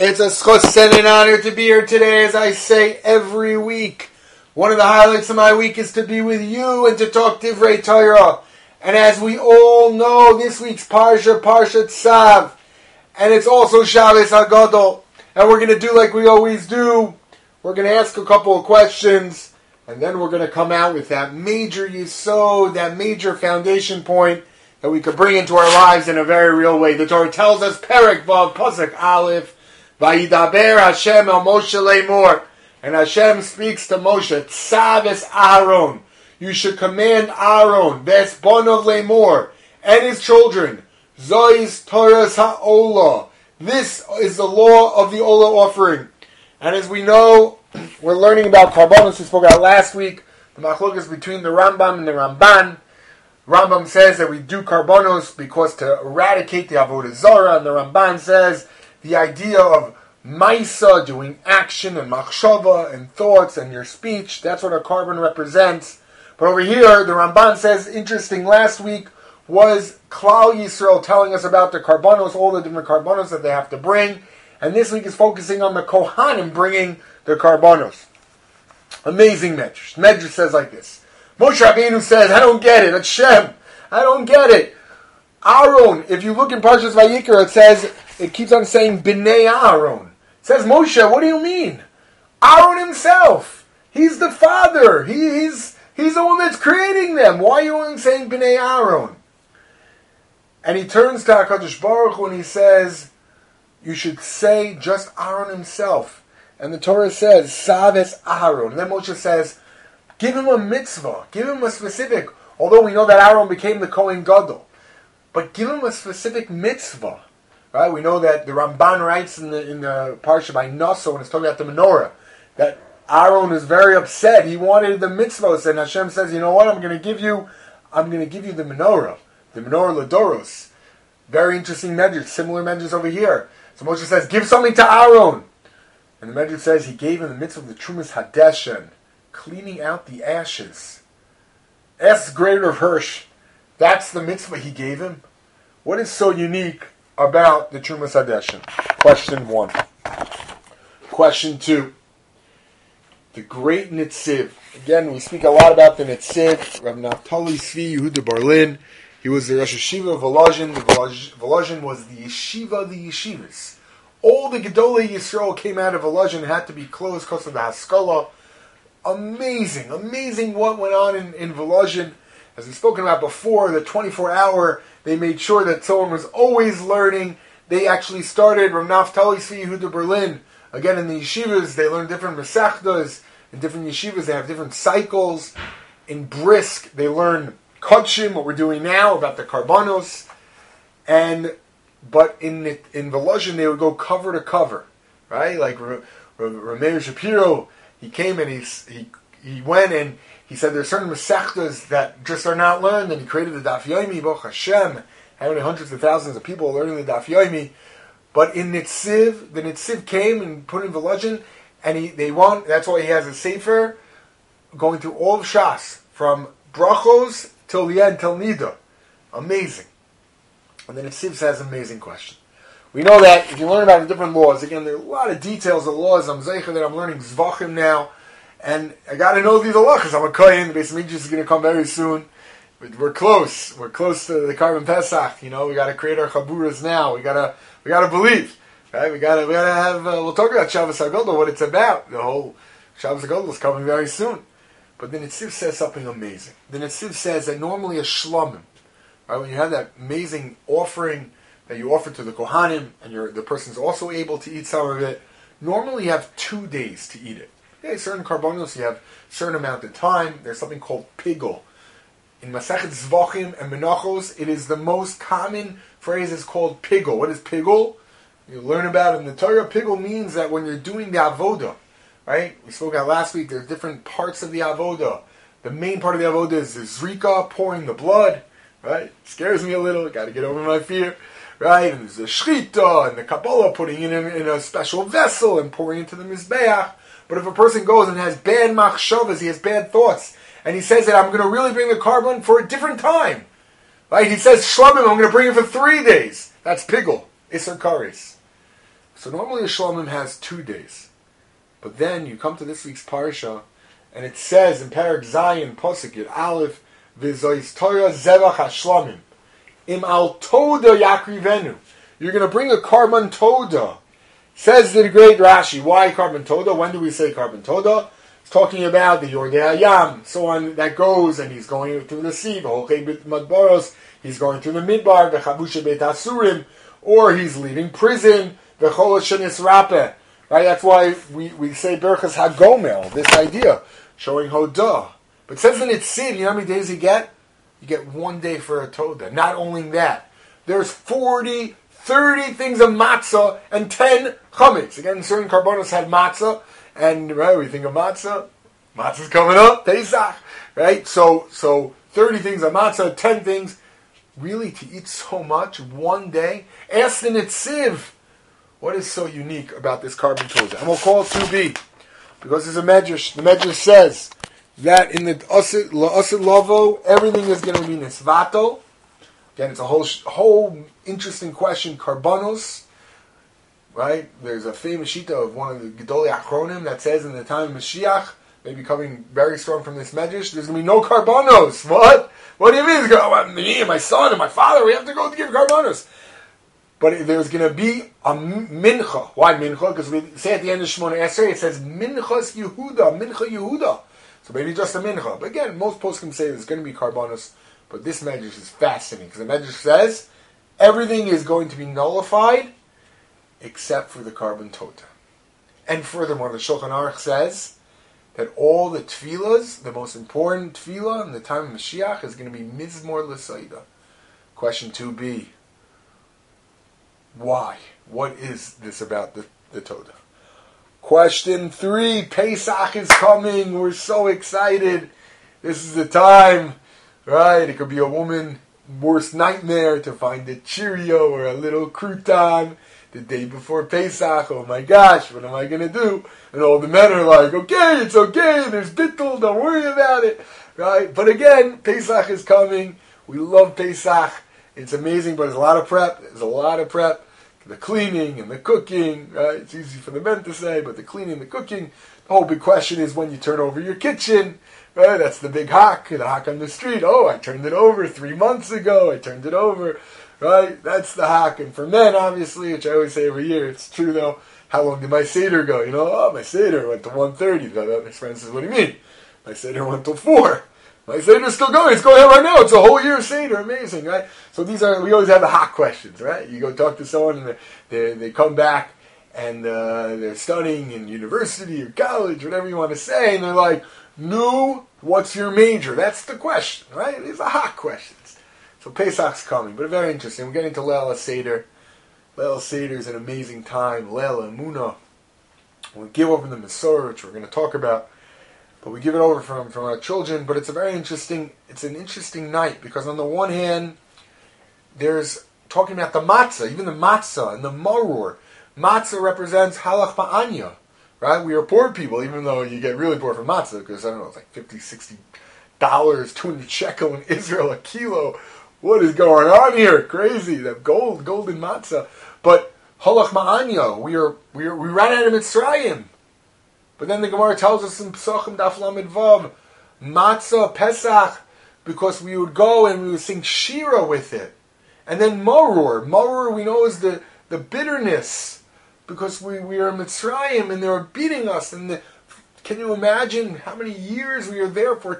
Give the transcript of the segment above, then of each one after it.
It's a schus and an honor to be here today, as I say every week. One of the highlights of my week is to be with you and to talk Divrei Torah. And as we all know, this week's Parsha, Parshat Tzav, and it's also Shabbos HaGadol. And we're going to do like we always do. We're going to ask a couple of questions, and then we're going to come out with that major yesod, that major foundation point that we could bring into our lives in a very real way. The Torah tells us, Perek Vav Pasuk Aleph, Vayidaber Hashem el Moshe Lemor, and Hashem speaks to Moshe, Tzav es Aaron. You should command Aaron, Ves Bonov Lemor, and his children, Zois Torahs HaOlah. This is the law of the Olah offering. And as we know, we're learning about Karbonos. We spoke about last week, the machlokas between the Rambam and the Ramban. Rambam says that we do Karbonos because to eradicate the Avodah Zarah, and the Ramban says the idea of Maisa, doing action and machshava and thoughts and your speech, that's what a carbon represents. But over here, the Ramban says, interesting, last week was Klal Yisrael telling us about the Karbonos, all the different Karbonos that they have to bring. And this week is focusing on the Kohanim bringing the Karbonos. Amazing Medrash. Medrash says like this. Moshe Rabbeinu says, I don't get it. Hashem, I don't get it. Aaron, if you look in Parshas Vayikra, it says, it keeps on saying B'nei Aaron. It says, Moshe, what do you mean? Aaron himself. He's the father. He's the one that's creating them. Why are you only saying B'nei Aaron? And he turns to HaKadosh Baruch Hu and he says, you should say just Aaron himself. And the Torah says, Tzav es Aaron. And then Moshe says, give him a mitzvah. Give him a specific, although we know that Aaron became the Kohen Gadol. But give him a specific mitzvah. Right? We know that the Ramban writes in the Parsha by Naso, when it's talking about the menorah, that Aaron is very upset. He wanted the mitzvahs, and Hashem says, you know what, I'm going to give you the menorah Ladoros. Very interesting medrash, similar medrash over here. So Moshe says, give something to Aaron. And the medrash says, he gave him the mitzvah of the Trumas Hadeshen, cleaning out the ashes. Ask Greater of Hirsch, that's the mitzvah he gave him? What is so unique about the Trumas Hadeshen? Question 1. Question 2. The great Nitziv. Again, we speak a lot about the Nitziv. Rav Naftali Tzvi Yehuda Berlin. He was the Rosh Yeshiva of Volozhin. Volozhin was the yeshiva of the yeshivas. All the Gedolei Yisrael came out of Volozhin and had to be closed because of the Haskalah. Amazing what went on in Volozhin. As we've spoken about before, the 24-hour, they made sure that someone was always learning. They actually started Rav Naftali Tzvi Yehuda Berlin. Again, in the yeshivas, they learn different mesechtas. In different yeshivas, they have different cycles. In Brisk, they learn Kodshim, what we're doing now, about the Karbonos. But in Volozhin, they would go cover to cover. Right? Like Rameir Shapiro, he came and he went and he said there's certain mesechtas that just are not learned, and he created the Daf Yomi, Baruch Hashem. How many hundreds of thousands of people are learning the Daf Yomi? But in Nitziv, the Nitziv came and put in Volozhin, and that's why he has a sefer going through all of Shas, from Brachos till the end, till Nida. Amazing. And then Nitziv says an amazing question. We know that if you learn about the different laws, again, there are a lot of details of laws. I'm Zeicha that I'm learning Zvachim now, and I got to know these halachas. I'm a Kohen. The Beis Hamikdash is going to come very soon. We're close. We're close to the Karban Pesach. You know, we got to create our chaburas now. We gotta believe. Right? We gotta have. We'll talk about Shabbos HaGadol, what it's about. The whole Shabbos HaGadol is coming very soon. But the Nitziv says something amazing. The Nitziv says that normally a shlomim, right, when you have that amazing offering that you offer to the Kohanim, and the person's also able to eat some of it, normally you have 2 days to eat it. Okay, certain Karbonos, you have a certain amount of time. There's something called pigul. In Masechet Zvachim and Menachos, it is the most common phrase is called pigul. What is pigul? You learn about it in the Torah. Pigul means that when you're doing the avodah, right? We spoke about last week, there's different parts of the avodah. The main part of the avodah is the zrika, pouring the blood, right? It scares me a little. Got to get over my fear, right? And there's the shchita and the Kabbalah, putting it in a special vessel and pouring into the mizbeach. But if a person goes and has bad machshavas, he has bad thoughts, and he says that I'm going to really bring the carbon for a different time, right? He says, Shlomim, I'm going to bring it for 3 days. That's pigul, Isser Kares. So normally a Shlomim has 2 days. But then you come to this week's Parsha, and it says in Perek Zayin, Posuk Yud Aleph, V'zois Torah Zevach HaShlomim, Im Al Toda Yakrivenu. You're going to bring a Karban Toda. Says the great Rashi, why Karban Toda? When do we say Karban Toda? It's talking about the Yordei Hayam, so on that goes, and he's going through the sea, he's going through the Midbar, the Chabusha Beit Asurim, or he's leaving prison, the Cholashanis Rapeh. Right? That's why we say Berchas HaGomel, this idea, showing Hodah. But it says in Itzid, you know how many days you get? You get 1 day for a Toda. Not only that, there's 40, 30 things of matzah and 10 chametz. Again, certain karbonos had matzah, and right, we think of matzah. Matzah's coming up, Pesach, right? So 30 things of matzah, 10 things. Really, to eat so much 1 day? Ask the Nitziv, what is so unique about this Karban Toda? And we'll call it 2b, because there's a Medrash. The Medrash says that in the Asid Lavo, everything is going to be Nisvato. Again, it's a whole interesting question. Karbanos, right? There's a famous shita of one of the Gedolei Achronim that says in the time of Mashiach, maybe coming very strong from this Medrash, there's going to be no Karbanos. What? What do you mean? Me and my son and my father, we have to go to give Karbanos. But there's going to be a mincha. Why mincha? Because we say at the end of Shemona Esrei, it says minchas Yehuda, mincha Yehuda. So maybe just a mincha. But again, most poskim say there's going to be karbanos. But this medrash is fascinating because the medrash says everything is going to be nullified except for the Karban Toda. And furthermore, the Shulchan Aruch says that all the tefillas, the most important tefillah in the time of Mashiach is going to be Mizmor L'Saida. Question 2b. Why? What is this about the Toda? Question 3. Pesach is coming. We're so excited. This is the time, right? It could be a woman's worst nightmare to find a Cheerio or a little crouton the day before Pesach. Oh my gosh, what am I going to do? And all the men are like, okay, it's okay. There's bittul. Don't worry about it. Right? But again, Pesach is coming. We love Pesach. It's amazing, but there's a lot of prep. The cleaning and the cooking, right? It's easy for the men to say, but the cleaning, the cooking, the whole big question is when you turn over your kitchen, right? That's the big hawk, the hawk on the street. Oh, I turned it over 3 months ago. I turned it over, right? That's the hawk. And for men, obviously, which I always say every year, it's true though. How long did my Seder go? My Seder went to 1:30. My friend says, what do you mean? My Seder went till 4. My Seder's still going. It's going on right now. It's a whole year Seder. Amazing, right? So we always have the hot questions, right? You go talk to someone and they come back and they're studying in university or college, whatever you want to say, and they're like, no, what's your major? That's the question, right? These are hot questions. So Pesach's coming, but very interesting. We're getting to Leil Seder. Leil Seder is an amazing time. Leil Emunah. We'll give over the Masorah, which we're going to talk about. But we give it over from our children. But it's an interesting night because on the one hand, there's talking about the matzah, even the matzah and the maror. Matzah represents halach ma'anya, right? We are poor people, even though you get really poor from matzah because, I don't know, it's like $50, $60, 200 shekel in Israel a kilo. What is going on here? Crazy. That golden matzah. But halach ma'anya, we ran out of Mitzrayim. But then the Gemara tells us in Pesachim Daf Lamed Vav, Matzah, Pesach, because we would go and we would sing Shira with it. And then Maror. Maror we know is the bitterness, because we are in Mitzrayim and they were beating us. And can you imagine how many years we were there for?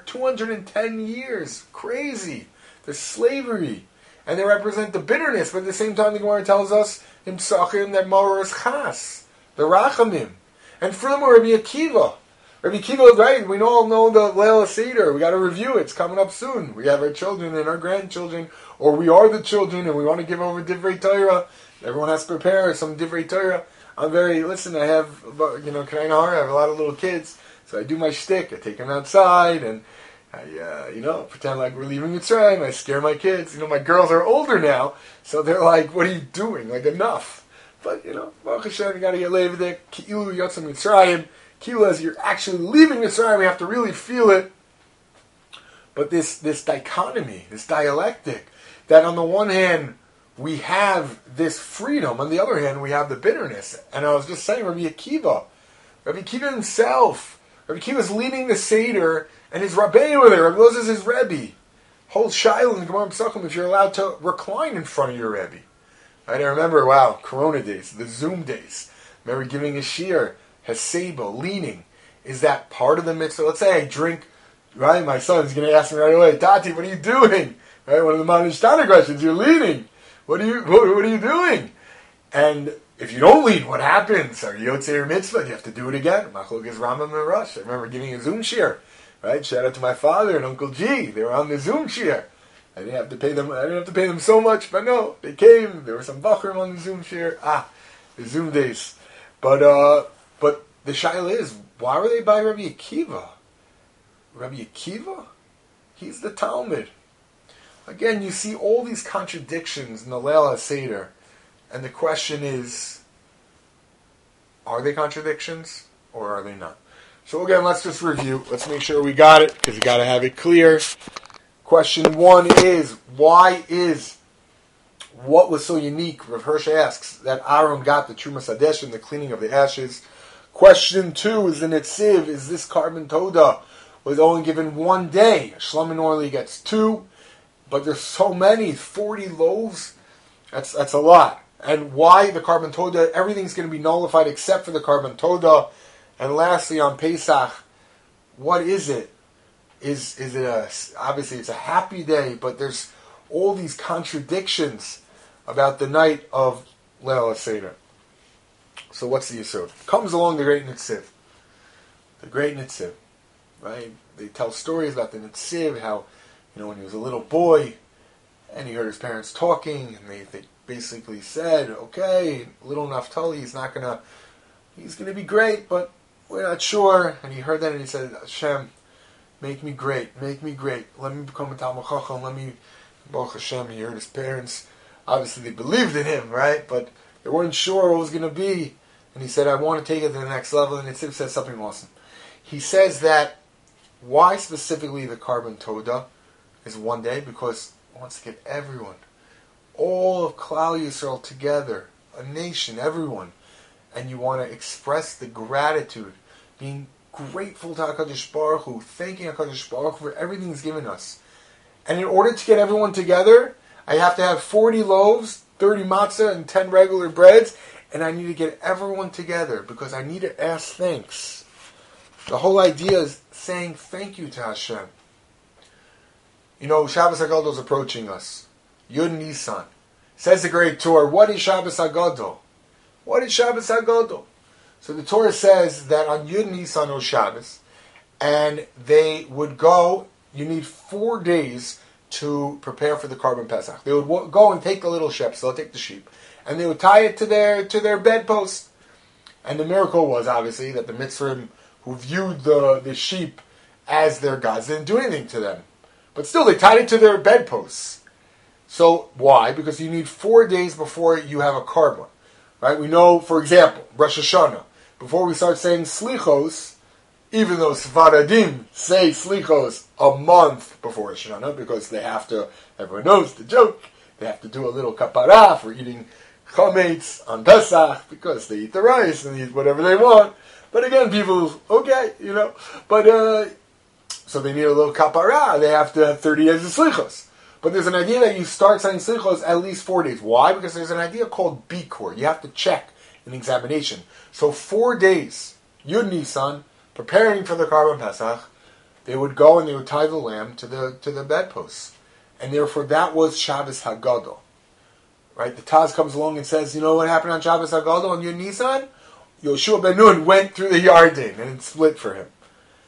210 years. Crazy. The slavery. And they represent the bitterness, but at the same time the Gemara tells us in Pesachim that Maror is Chas, the Rachamim. And furthermore, Rabbi Akiva, right? We all know the Leil Seder. We got to review it. It's coming up soon. We have our children and our grandchildren, or we are the children, and we want to give over Divrei Torah. Everyone has to prepare some Divrei Torah. I have, K'nai Nahar, I have a lot of little kids, so I do my shtick. I take them outside, and I, pretend like we're leaving Mitzrayim. I scare my kids. My girls are older now, so they're like, what are you doing? Like, enough. But, Baruch Hashem, you got to get laid with it. Ki'ilu Yotzei Mitzrayim. Ki'ilu, as you're actually leaving Mitzrayim, we have to really feel it. But this dichotomy, this dialectic, that on the one hand, we have this freedom. On the other hand, we have the bitterness. And I was just saying, Rabbi Akiva himself, Rabbi Akiva is leading the Seder, and his Rabbeinu were there. Rabbi Loza is his Rebbe. Whole Shiloh in the Gemara Pesachim, if you're allowed to recline in front of your Rebbe. I remember, Corona days, the Zoom days. Remember giving a shiur, Haseba, leaning. Is that part of the mitzvah? Let's say I drink, right? My son's going to ask me right away, Tati, what are you doing? Right? One of the Manishtana questions, you're leaning. What are you doing? And if you don't lean, what happens? Are you Yotzei mitzvah? You have to do it again. Machlokes Rambam and Rosh. I remember giving a Zoom shiur. Right? Shout out to my father and Uncle G. They were on the Zoom shiur. I didn't have to pay them so much, but no, they came. There were some Bachrim on the Zoom shiur. The Zoom days. But the shaila is, why were they by Rabbi Akiva? Rabbi Akiva? He's the Talmud. Again, you see all these contradictions in the Leil HaSeder, and the question is, are they contradictions or are they not? So again, let's just review. Let's make sure we got it, because you got to have it clear. Question 1 is, what was so unique? Rav Hirsch asks, that Aaron got the Trumas Hadesh and the cleaning of the ashes. Question 2 is the Netziv, is this carbon Toda was only given 1 day? Shlomo normally gets 2. But there's so many, 40 loaves, that's a lot. And why the carbon Toda? Everything's going to be nullified except for the carbon Toda. And lastly, on Pesach, what is it? Is it obviously it's a happy day, but there's all these contradictions about the night of Leil HaSeder. So what's the Yisod? Comes along the great Netziv. The great Netziv, right? They tell stories about the Netziv, how when he was a little boy, and he heard his parents talking, and they basically said, okay, little Naphtali, he's going to be great, but we're not sure. And he heard that, and he said, Hashem, make me great. Let me become a Talmid Chacham. Baruch Hashem, he heard his parents. Obviously, they believed in him, right? But they weren't sure what it was going to be. And he said, I want to take it to the next level. And Netziv says something awesome. He says that, why specifically the carbon Toda is 1 day? Because he wants to get everyone, all of Klal Yisrael together, a nation, everyone, and you want to express the gratitude, being grateful to HaKadosh Baruch Hu, thanking HaKadosh Baruch Hu for everything He's given us. And in order to get everyone together, I have to have 40 loaves, 30 matzah, and 10 regular breads, and I need to get everyone together because I need to ask thanks. The whole idea is saying thank you to Hashem. Shabbos HaGadol is approaching us. Yud Nisan. Says the great Torah, what is Shabbos HaGadol? What is Shabbos HaGadol? So the Torah says that on Yud Nisan or Shabbos, and they would go, you need 4 days to prepare for the Karban Pesach. They would go and take the little sheep, so they'll take the sheep, and they would tie it to their bedpost. And the miracle was, obviously, that the Mitzrayim, who viewed the sheep as their gods, didn't do anything to them. But still, they tied it to their bedposts. So, why? Because you need 4 days before you have a Karban. Right? We know, for example, Rosh Hashanah. Before we start saying Slichos, even though Sfaradim say Slichos a month before Rosh Hashanah, because they have to, everyone knows the joke, they have to do a little kapara for eating chametz on Pesach, because they eat the rice and eat whatever they want. But again, people, okay, but so they need a little kapara, they have to have 30 days of Slichos. But there's an idea that you start saying Slichos at least 4 days. Why? Because there's an idea called Bikur. You have to check an examination. So 4 days, Yud Nisan, preparing for the Karban Pesach, they would go and they would tie the lamb to the bedposts. And therefore that was Shabbos HaGadol. Right? The Taz comes along and says, you know what happened on Shabbos HaGadol on Yud Nisan? Yoshua ben Nun went through the Yarden and it split for him.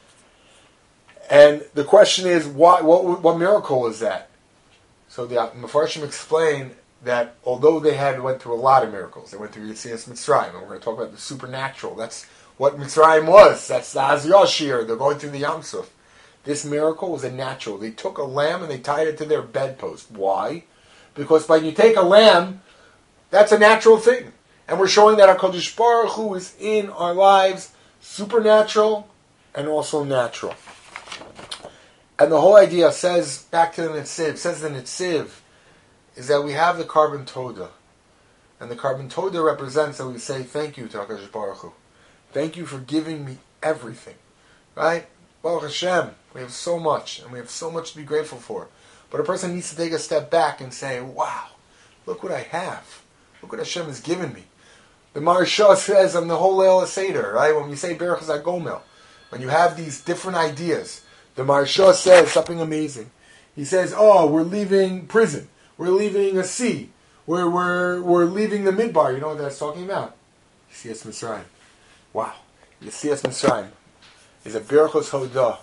And the question is, what miracle is that? So the Mefarshim explain that although they went through a lot of miracles, they went through Yetzias Mitzrayim, and we're going to talk about the supernatural. That's what Mitzrayim was. That's the Az Yashir. They're going through the Yam Suf. This miracle was a natural. They took a lamb and they tied it to their bedpost. Why? Because when you take a lamb, that's a natural thing. And we're showing that HaKadosh Baruch Hu is in our lives, supernatural and also natural. And the whole idea says, back to the Netziv, says the Netziv, is that we have the carbon toda. And the carbon toda represents that we say thank you to HaKadosh Baruch Hu. Thank you for giving me everything. Right? Baruch Hashem, we have so much, and we have so much to be grateful for. But a person needs to take a step back and say, wow, look what I have. Look what Hashem has given me. The Maharsha says on the whole Leil Seder, right? When we say Berach Zagomel, when you have these different ideas, the Maharsha says something amazing. He says, oh, we're leaving prison. We're leaving a sea. We're leaving the Midbar. You know what that's talking about? Yetzias Mitzrayim. Wow. Yetzias Mitzrayim is a Berachos Hodah.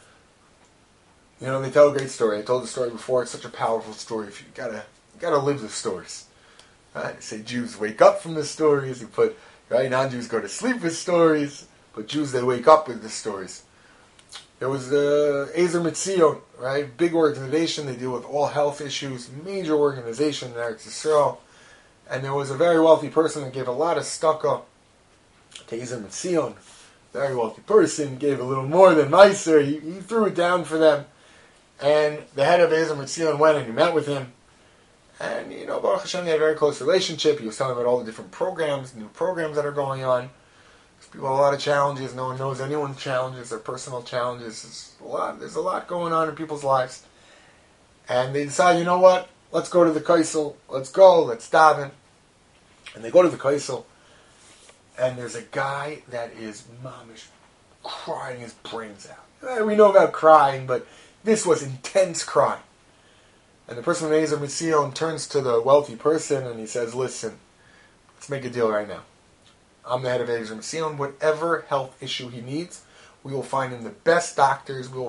You know, they tell a great story. I told the story before. It's such a powerful story. If you gotta live the stories. Right? They say Jews wake up from the stories. You put non-Jews go to sleep with stories, but Jews they wake up with the stories. There was the Ezer Mitzion, right? Big organization. They deal with all health issues. Major organization in Eretz Yisrael. And there was a very wealthy person that gave a lot of stucco to Ezer Mitzion. Very wealthy person gave a little more than Meiser. He threw it down for them. And the head of Ezer Mitzion went and he met with him. And, Baruch Hashem, they had a very close relationship. He was telling about all the different programs, new programs that are going on. People have a lot of challenges. No one knows anyone's challenges, their personal challenges. There's a lot going on in people's lives. And they decide, you know what? Let's go to the Kaisel. Let's daven. And they go to the Kaisel. And there's a guy that is mamish crying his brains out. We know about crying, but this was intense crying. And the person from Ezer Mitzion turns to the wealthy person and he says, listen, let's make a deal right now. I'm the head of Ezer Mitzion. Whatever health issue he needs, we will find him the best doctors. We'll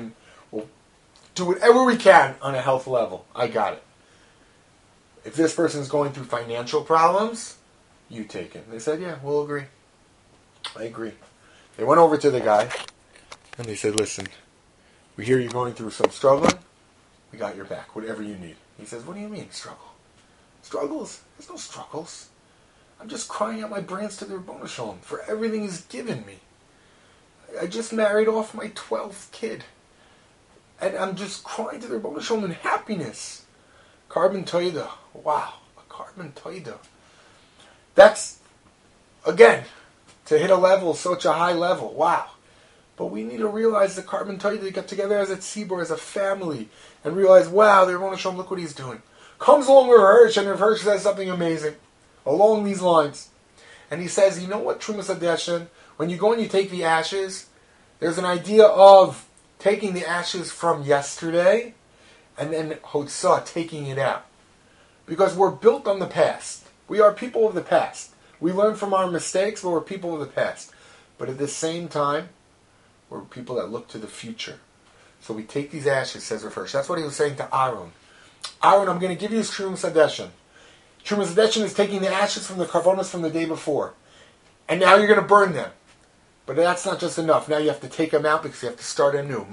do whatever we can on a health level. I got it. If this person is going through financial problems, you take it. They said, yeah, we'll agree. I agree. They went over to the guy and they said, listen, we hear you're going through some struggling. We got your back, whatever you need. He says, what do you mean, struggle? Struggles? There's no struggles. I'm just crying out my brains to the Ribono Shel Olam for everything he's given me. I just married off my 12th kid. And I'm just crying to the Ribono Shel Olam in happiness. Carbon Toida. Wow. A carbon Toida. That's, again, to hit a level, such a high level. Wow. But we need to realize the carbon Toida, get together as a tzibur, as a family, and realize, wow, the Ribono Shel Olam, look what he's doing. Comes along Rav Hirsch, and Rav Hirsch says something amazing along these lines. And he says, you know what, Trumas Hadeshen, when you go and you take the ashes, there's an idea of taking the ashes from yesterday and then Hotzah, taking it out. Because we're built on the past. We are people of the past. We learn from our mistakes, but we're people of the past. But at the same time, we're people that look to the future. So we take these ashes, says Rav Hirsch. That's what he was saying to Aaron. Aaron, I'm going to give you Trumas Hadeshen. Trumas Hadeshen is taking the ashes from the karbonos from the day before. And now you're going to burn them. But that's not just enough. Now you have to take them out because you have to start anew.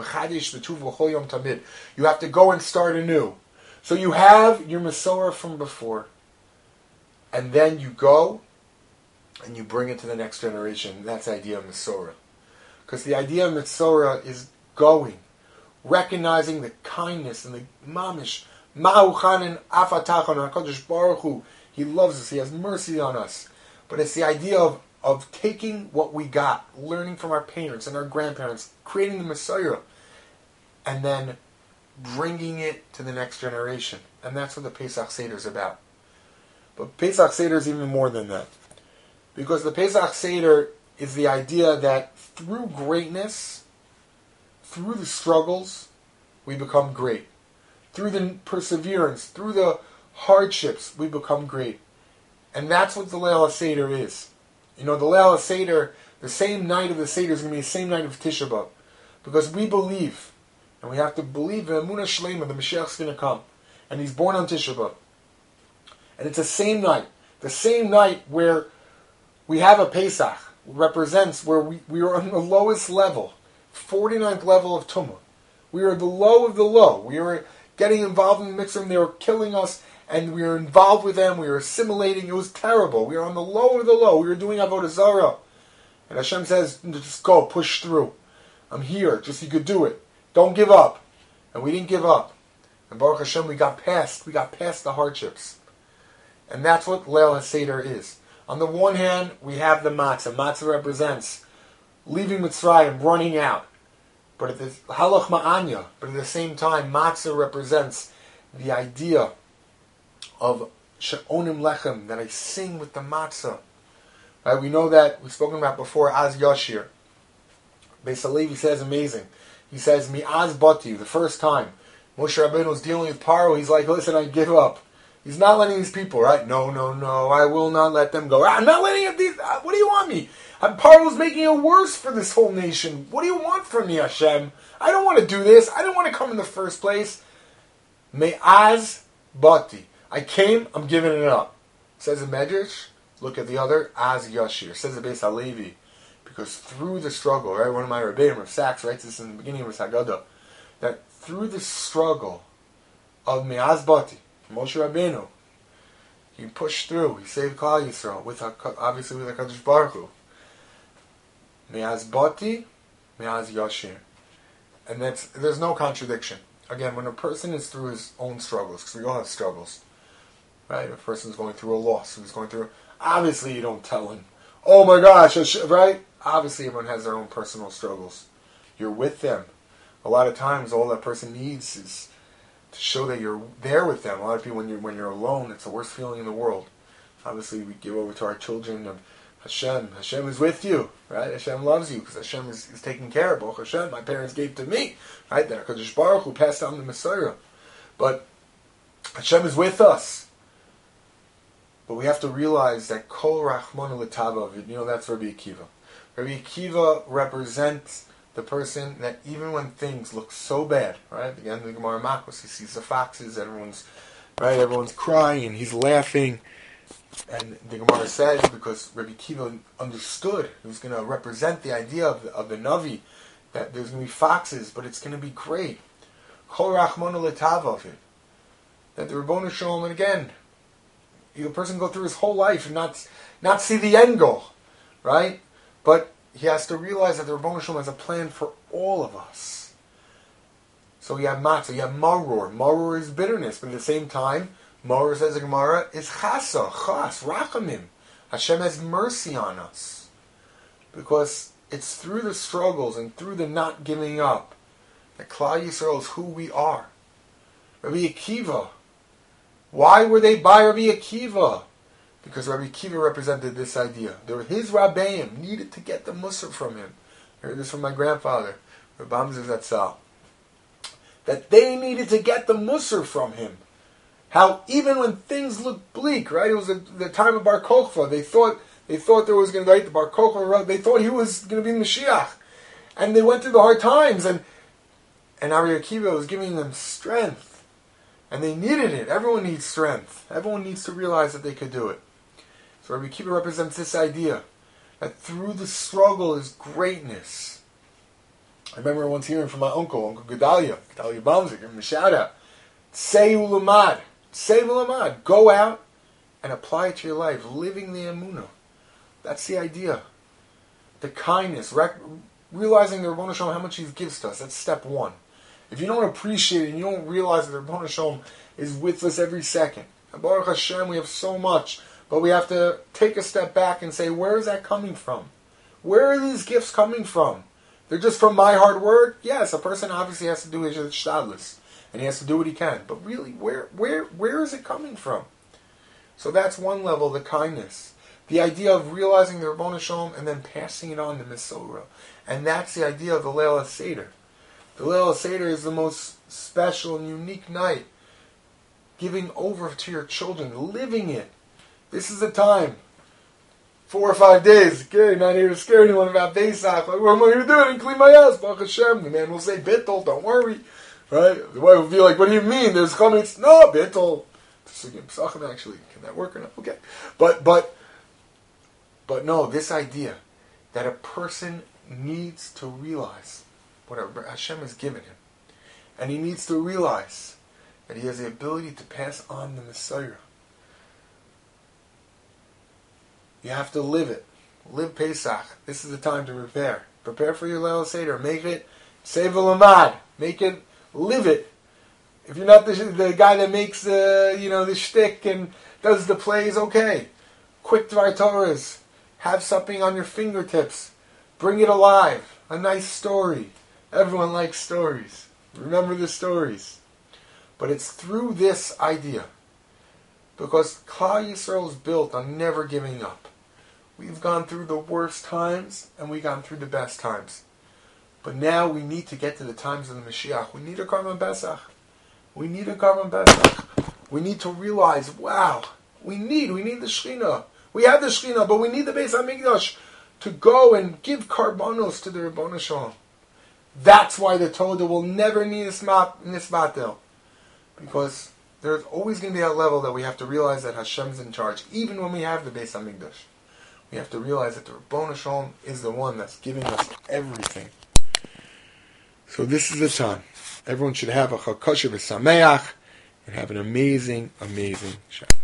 You have to go and start anew. So you have your Masorah from before. And then you go and you bring it to the next generation. That's the idea of Masorah. Because the idea of Masorah is going. Recognizing the kindness and the mamish. Ma'uchanin afatachon HaKadosh Baruch Hu. He loves us. He has mercy on us. But it's the idea of taking what we got, learning from our parents and our grandparents, creating the Messiah, and then bringing it to the next generation. And that's what the Pesach Seder is about. But Pesach Seder is even more than that. Because the Pesach Seder is the idea that through greatness, through the struggles, we become great. Through the perseverance, through the hardships, we become great. And that's what the Leil HaSeder is. You know, the Leil HaSeder, the same night of the Seder is going to be the same night of Tisha B'Av. Because we believe, and we have to believe in Emunah Shlema, the Mashiach is going to come. And he's born on Tisha B'Av. And it's the same night where we have a Pesach, represents where we are on the lowest level, 49th level of Tumah. We are the low of the low. We are getting involved in the Mitzvah, they were killing us, and we were involved with them, we were assimilating, it was terrible. We were on the low of the low, we were doing Avodah Zarah. And Hashem says, just go, push through. I'm here, just you could do it. Don't give up. And we didn't give up. And Baruch Hashem, we got past the hardships. And that's what Leil HaSeder is. On the one hand, we have the matzah. Matzah represents leaving Mitzrayim, running out. But at the halach ma'anya, but at the same time, matzah represents the idea of she'onim lechem, that I sing with the matzah. Right? We know that, we've spoken about before, Az Yashir. Beis Halevi says amazing. He says, Mi'az Bati, the first time Moshe Rabbeinu was dealing with Paro, he's like, listen, I give up. He's not letting these people, right? No, I will not let them go. I'm not letting these, what do you want me? Paro's making it worse for this whole nation. What do you want from me, Hashem? I don't want to do this. I don't want to come in the first place. Me'az Bati. I came, I'm giving it up. Says the Medrash, look at the other, Az Yashir. Says the Beis Halevi. Because through the struggle, right? One of my Rebbeim, Rav Sachs, writes this in the beginning of his Haggadah, that through the struggle of Me'az Bati, Moshe Rabbeinu, he pushed through. He saved Klal Yisrael, obviously with HaKadosh Baruch Hu. Me'az Bati, Me'az Yashir. And there's no contradiction. Again, when a person is through his own struggles, because we all have struggles, right? If a person's going through a loss, who's going through, obviously you don't tell him, oh my gosh, right? Obviously everyone has their own personal struggles. You're with them. A lot of times all that person needs is to show that you're there with them. A lot of people, when you're alone, it's the worst feeling in the world. Obviously we give over to our children of Hashem. Hashem is with you, right? Hashem loves you because Hashem is taking care of Baruch Hashem. My parents gave to me, right? That HaKadosh Baruch Hu passed down the Messiah. But Hashem is with us. But we have to realize that Kol Rachmanu L'Tavav, that's Rabbi Akiva. Rabbi Akiva represents the person that even when things look so bad, right? Again, the Gemara Makos, he sees the foxes, everyone's crying, he's laughing. And the Gemara says, because Rabbi Akiva understood, he was going to represent the idea of the Navi, that there's going to be foxes, but it's going to be great. Kol Rachmanu L'Tavav, that the Ribono Shel Olam, and again, a person go through his whole life and not see the end goal, right? But he has to realize that the Ribono Shel Olam has a plan for all of us. So you have matzah, you have maror. Maror is bitterness, but at the same time, maror, says the Gemara, is chas, rachamim. Hashem has mercy on us. Because it's through the struggles and through the not giving up that Klal Yisrael is who we are. Rabbi Akiva, why were they by Rabbi Akiva? Because Rabbi Akiva represented this idea. His Rabbeim needed to get the Musar from him. I heard this from my grandfather, Rabbi Hamza Zatzal. That they needed to get the Musar from him. How even when things looked bleak, right? It was the time of Bar Kokhba. They thought there was going to be the Bar Kokhba. They thought he was going to be Mashiach. And they went through the hard times. And Rabbi Akiva was giving them strength. And they needed it. Everyone needs strength. Everyone needs to realize that they could do it. So Rabbi Akiva represents this idea that through the struggle is greatness. I remember once hearing from my Uncle Gedalia Bamzik, give him a shout out. Say ulamad. Go out and apply it to your life, living the emunah. That's the idea. The kindness, realizing the Ribono Shel Olam, how much He gives to us. That's step one. If you don't appreciate it and you don't realize that the Ribono Shel Olam is with us every second, and Baruch Hashem, we have so much, but we have to take a step back and say, where is that coming from? Where are these gifts coming from? They're just from my hard work? Yes, a person obviously has to do his shtadlus, and he has to do what he can. But really, where is it coming from? So that's one level, the kindness. The idea of realizing the Ribono Shel Olam and then passing it on to Mesorah. And that's the idea of the Leil HaSeder. The Leil HaSeder is the most special and unique night. Giving over to your children, living it. This is the time. 4 or 5 days. Okay, not here to scare anyone about Pesach. Like, what am I going to do? I didn't clean my house. Baruch Hashem. The man will say, Bittul, don't worry. Right? The wife will be like, what do you mean? There's chametz. No, Bittul. Actually, can that work or not? Okay. But no, this idea that a person needs to realize what Hashem has given him. And he needs to realize that he has the ability to pass on the Messiah. You have to live it. Live Pesach. This is the time to prepare. Prepare for your Leil HaSeder. Make it Seva Lamad. Make it, live it. If you're not the guy that makes the shtick and does the plays, okay. Quick Dvar Torahs. Have something on your fingertips. Bring it alive. A nice story. Everyone likes stories. Remember the stories. But it's through this idea. Because Klal Yisrael is built on never giving up. We've gone through the worst times and we've gone through the best times. But now we need to get to the times of the Mashiach. We need a Karban Pesach. We need a Karban Pesach. We need to realize, wow, we need the Shekhinah. We have the Shekhinah, but we need the Beis HaMikdash to go and give Karbanos to the Ribono Shel Olam. That's why the Torah will never need Nismatel. Because there's always going to be a level that we have to realize that Hashem's in charge. Even when we have the Beis HaMikdash. We have to realize that the Ribono Shel Olam is the one that's giving us everything. So this is the time. Everyone should have a Chag Kosher v'Sameach and have an amazing, amazing Shabbat.